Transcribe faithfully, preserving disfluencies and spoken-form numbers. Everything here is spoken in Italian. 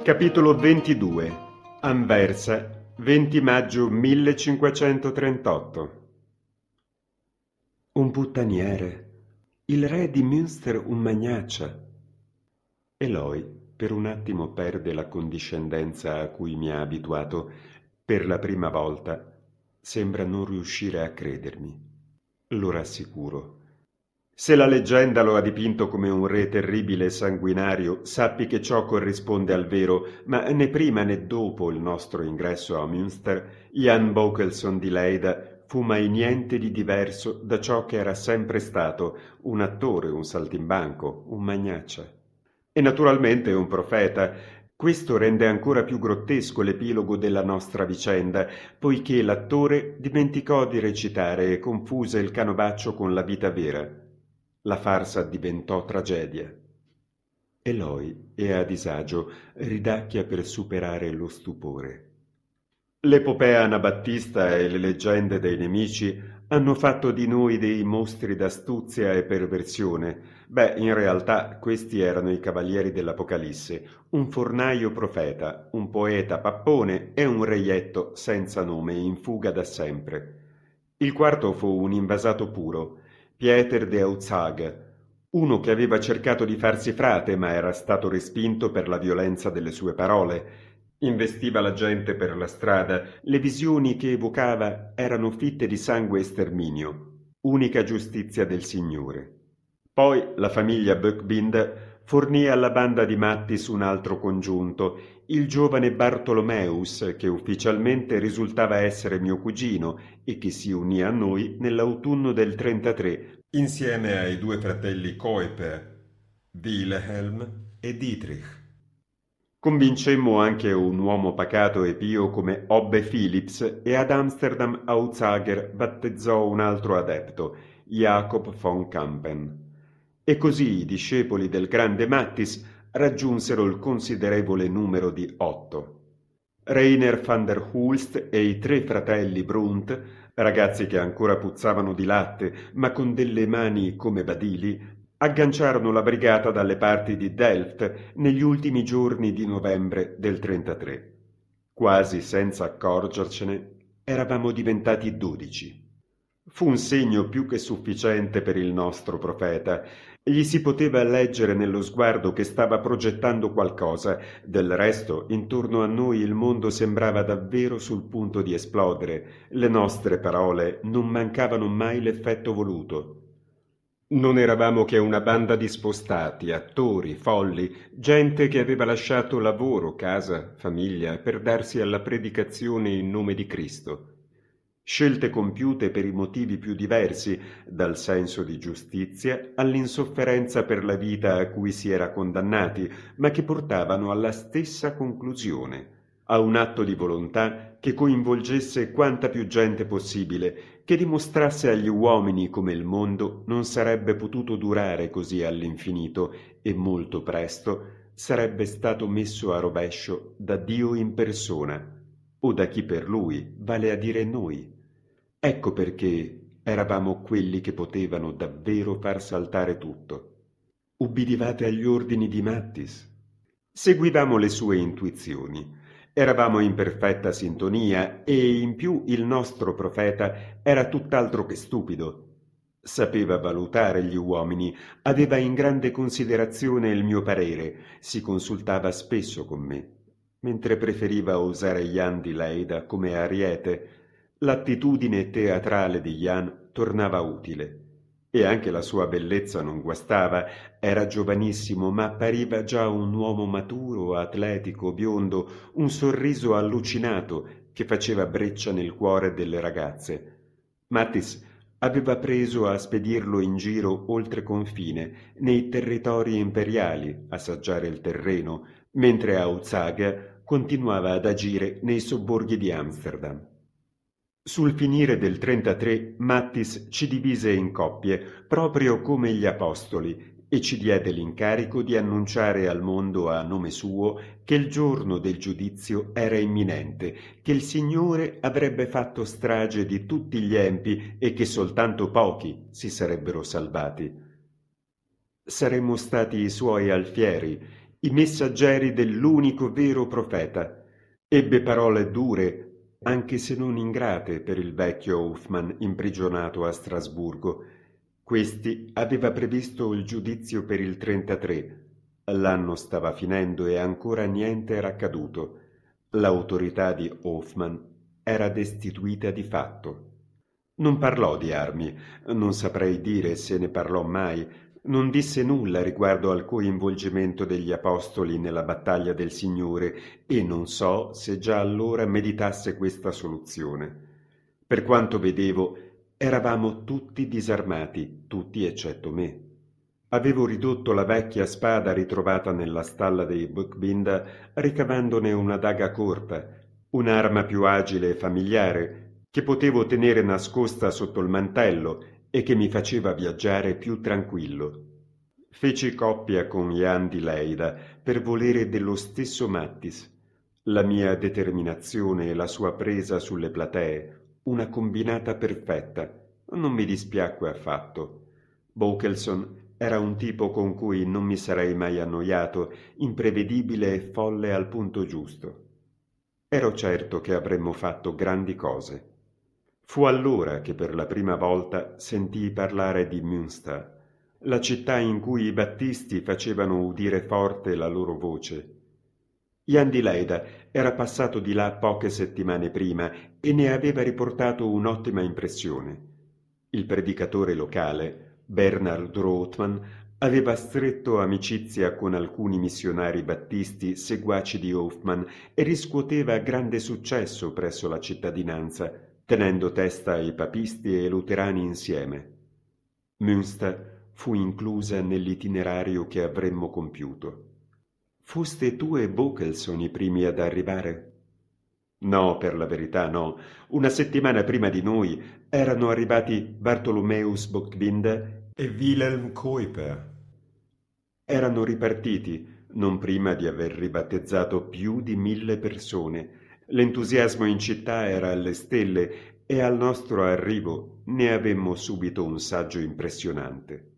Capitolo ventidue. Anversa, venti maggio millecinquecentotrentotto. Un puttaniere, il re di Münster un magnaccia. Eloi per un attimo perde la condiscendenza a cui mi ha abituato. Per la prima volta sembra non riuscire a credermi. Lo rassicuro. Se la leggenda lo ha dipinto come un re terribile e sanguinario, sappi che ciò corrisponde al vero, ma né prima né dopo il nostro ingresso a Münster, Jan Bokelson di Leida fu mai niente di diverso da ciò che era sempre stato, un attore, un saltimbanco, un magnaccia. E naturalmente un profeta. Questo rende ancora più grottesco l'epilogo della nostra vicenda, poiché l'attore dimenticò di recitare e confuse il canovaccio con la vita vera. La farsa diventò tragedia. Eloi è a disagio, ridacchia per superare lo stupore. L'epopea anabattista e le leggende dei nemici hanno fatto di noi dei mostri d'astuzia e perversione. Beh, in realtà questi erano i cavalieri dell'Apocalisse, un fornaio profeta, un poeta pappone e un reietto senza nome in fuga da sempre. Il quarto fu un invasato puro, Pieter de Autzag, uno che aveva cercato di farsi frate ma era stato respinto per la violenza delle sue parole. Investiva la gente per la strada, le visioni che evocava erano fitte di sangue e sterminio, unica giustizia del Signore. Poi la famiglia Buckbind fornì alla banda di Mattis un altro congiunto, il giovane Bartolomeus, che ufficialmente risultava essere mio cugino e che si unì a noi nell'autunno del trentatré, insieme ai due fratelli Kuiper, Wilhelm e Dietrich. Convincemmo anche un uomo pacato e pio come Obbe Philips e ad Amsterdam Autzager battezzò un altro adepto, Jacob von Kampen. E così i discepoli del grande Mattis raggiunsero il considerevole numero di otto. Rainer van der Hulst e i tre fratelli Brunt, ragazzi che ancora puzzavano di latte ma con delle mani come badili, agganciarono la brigata dalle parti di Delft negli ultimi giorni di novembre del trentatré. Quasi senza accorgercene, eravamo diventati dodici. Fu un segno più che sufficiente per il nostro profeta. Gli si poteva leggere nello sguardo che stava progettando qualcosa. Del resto, intorno a noi il mondo sembrava davvero sul punto di esplodere. Le nostre parole non mancavano mai l'effetto voluto. Non eravamo che una banda di spostati, attori, folli, gente che aveva lasciato lavoro, casa, famiglia per darsi alla predicazione in nome di Cristo. Scelte compiute per i motivi più diversi, dal senso di giustizia all'insofferenza per la vita a cui si era condannati, ma che portavano alla stessa conclusione, a un atto di volontà che coinvolgesse quanta più gente possibile, che dimostrasse agli uomini come il mondo non sarebbe potuto durare così all'infinito e molto presto sarebbe stato messo a rovescio da Dio in persona, o da chi per lui, vale a dire noi. Ecco perché eravamo quelli che potevano davvero far saltare tutto. Ubbidivate agli ordini di Mattis. Seguivamo le sue intuizioni. Eravamo in perfetta sintonia e in più il nostro profeta era tutt'altro che stupido. Sapeva valutare gli uomini, aveva in grande considerazione il mio parere, si consultava spesso con me, mentre preferiva usare Jan di Leida come ariete. L'attitudine teatrale di Jan tornava utile. E anche la sua bellezza non guastava, era giovanissimo ma appariva già un uomo maturo, atletico, biondo, un sorriso allucinato che faceva breccia nel cuore delle ragazze. Mattis aveva preso a spedirlo in giro oltre confine, nei territori imperiali, assaggiare il terreno, mentre Autzaga continuava ad agire nei sobborghi di Amsterdam. Sul finire del trentatré Mattis ci divise in coppie, proprio come gli apostoli, e ci diede l'incarico di annunciare al mondo a nome suo che il giorno del giudizio era imminente, che il Signore avrebbe fatto strage di tutti gli empi e che soltanto pochi si sarebbero salvati. Saremmo stati i suoi alfieri, i messaggeri dell'unico vero profeta. Ebbe parole dure, anche se non ingrate, per il vecchio Hoffmann imprigionato a Strasburgo. Questi aveva previsto il giudizio per il trentatré. L'anno stava finendo e ancora niente era accaduto. L'autorità di Hoffmann era destituita di fatto. Non parlò di armi, non saprei dire se ne parlò mai, non disse nulla riguardo al coinvolgimento degli apostoli nella battaglia del Signore e non so se già allora meditasse questa soluzione. Per quanto vedevo, eravamo tutti disarmati, tutti eccetto me. Avevo ridotto la vecchia spada ritrovata nella stalla dei Buchbinder, ricavandone una daga corta, un'arma più agile e familiare, che potevo tenere nascosta sotto il mantello e che mi faceva viaggiare più tranquillo. Feci coppia con Jan di Leida per volere dello stesso Mattis. La mia determinazione e la sua presa sulle platee, una combinata perfetta, non mi dispiacque affatto. Bokelson era un tipo con cui non mi sarei mai annoiato, imprevedibile e folle al punto giusto. Ero certo che avremmo fatto grandi cose. Fu allora che per la prima volta sentii parlare di Münster, la città in cui i battisti facevano udire forte la loro voce. Jan di Leida era passato di là poche settimane prima e ne aveva riportato un'ottima impressione. Il predicatore locale, Bernhard Rothmann, aveva stretto amicizia con alcuni missionari battisti seguaci di Hoffmann e riscuoteva grande successo presso la cittadinanza, tenendo testa ai papisti e ai luterani insieme. Münster fu inclusa nell'itinerario che avremmo compiuto. Fuste tu e Bokelson i primi ad arrivare? No, per la verità no. Una settimana prima di noi erano arrivati Bartholomäus Buchbinder e Wilhelm Kuyper. Erano ripartiti, non prima di aver ribattezzato più di mille persone. L'entusiasmo in città era alle stelle e al nostro arrivo ne avemmo subito un saggio impressionante.